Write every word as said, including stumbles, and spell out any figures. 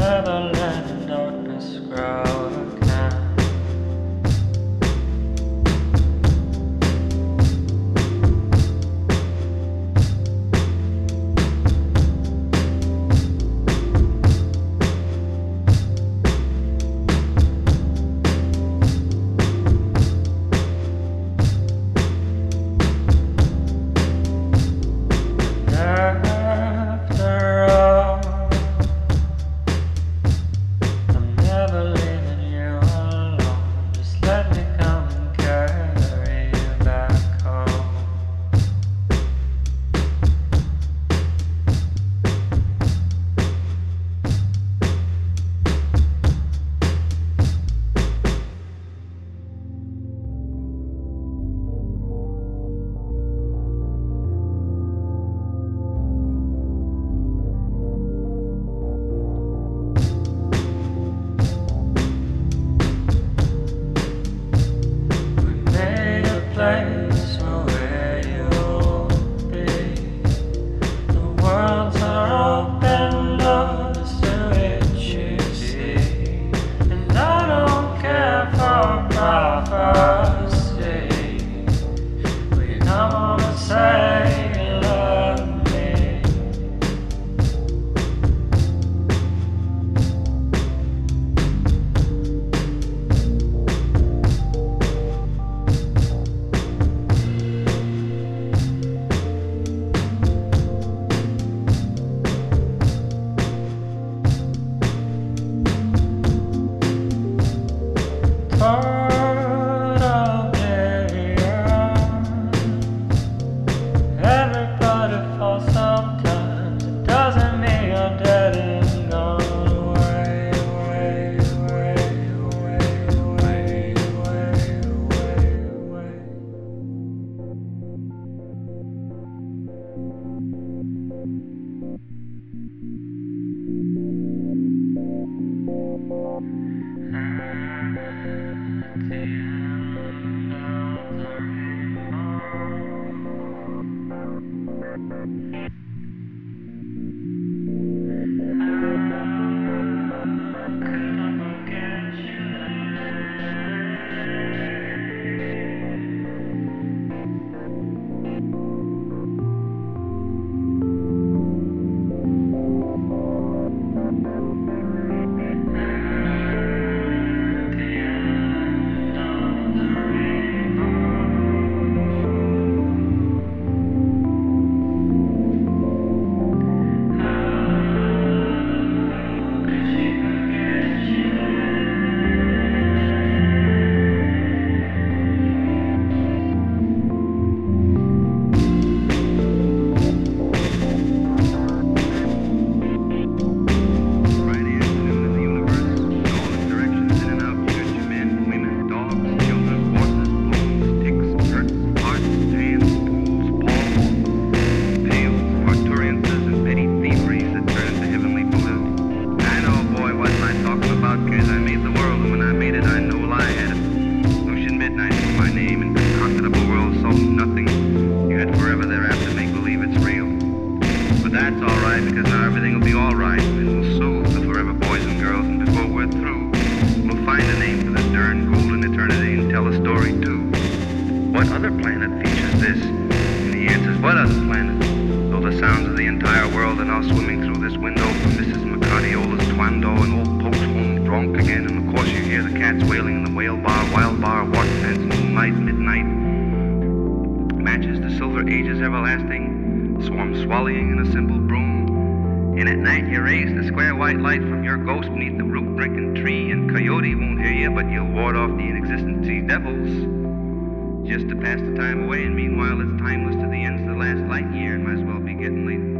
never let darkness grow again. Place where you'll be. The worlds are open doors to which you see, and I don't care for prophecy. Will you come on and say you love me? Everybody falls sometimes. It doesn't mean you're dead and gone away, away, away, away, away, away, away, away. At the end of the rainbow, that's alright, because now everything will be alright, and we'll soothe the forever boys and girls, and before we're through, we'll find a name for this darn golden eternity and tell a story too. What other planet features this? And the answer's what other planet? Though the sounds of the entire world are now swimming through this window from Missus McCardiola's Twando and old Pope's home drunk again, and of course you hear the cats wailing in the whale bar, wild bar, water fence, moonlight, midnight, matches the silver ages everlasting, swarm swallowing in a simple broom. And at night you raise the square white light from your ghost beneath the root-breaking tree, and coyote won't hear you, but you'll ward off the inexistent sea devils, just to pass the time away. And meanwhile it's timeless to the ends of the last light year, and might as well be getting late.